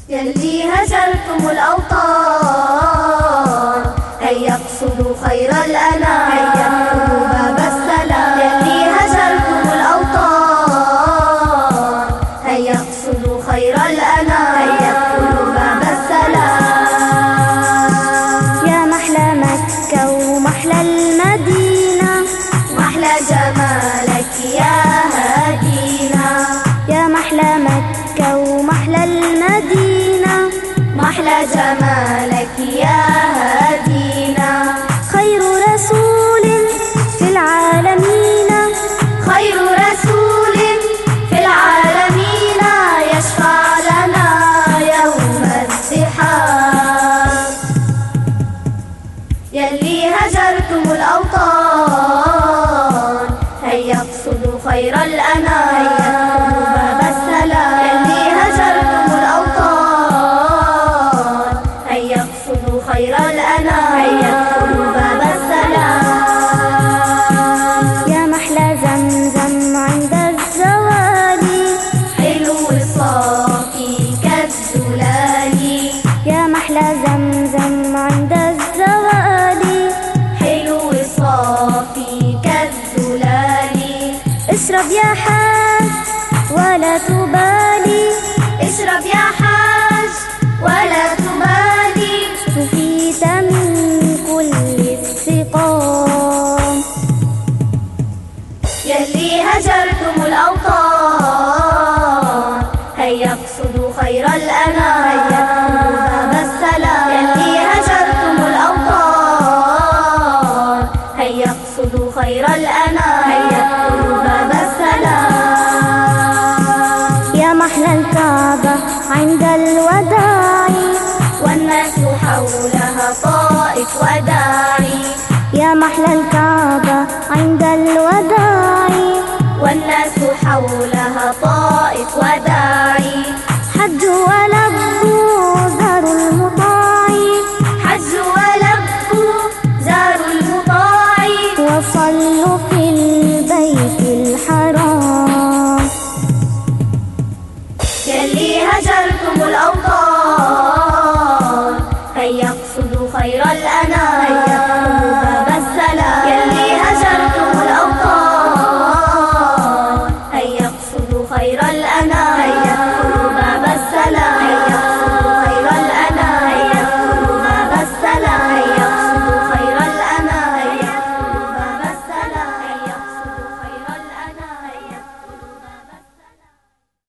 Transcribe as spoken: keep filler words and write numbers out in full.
يلي هجرتم الأوطان هيا اقصدوا خير الأنام، هيا ادخلوا باب السلام. يلي هجرتم الأوطان هيا اقصدوا خير الأنام، هيا ادخلوا باب السلام. يا محلى مكة ومحلى المدينة، محلى جمالك يا هادينا. يا محلى مكة ومحلى المدينة، محلى جمالك يا هادينا. خير رسول في العالمين، خير رسول في العالمين يشفع لنا يوم الزحام. يلي هجرتم الأوطان هيا اقصدوا خير الأنام، هيا ادخلوا باب السلام. يلي هجرتم الأوطان هيا اقصدوا خير الأنام، هيا ادخلوا باب السلام. يا محلى زمزم عند الزوال، حلو صافي كالزلال. يا محلى زمزم عند الزوال، حلو صافي كالزلال. اشرب يا حاج ولا تبالي، اشرب يا حاج ولا تبالي. شفيت من كل السقام. يلي هجرتم الأوطان هيا اقصدوا خير الأنام، هيا ادخلوا باب السلام. يلي هجرتم الأوطان هيا اقصدوا خير الأنام، هيا ادخلوا باب السلام. يا محلى الكعبة عند الوداع، والناس حولها طائف وداعي. يا محلى الكعبة عند الوداع، والناس حولها طائف وداعي. حجوا ولبوا زاروا المطاع، حجوا ولبوا زاروا المطاع. وصلوا في البيت الحرام. يلي هجرتم الأوطان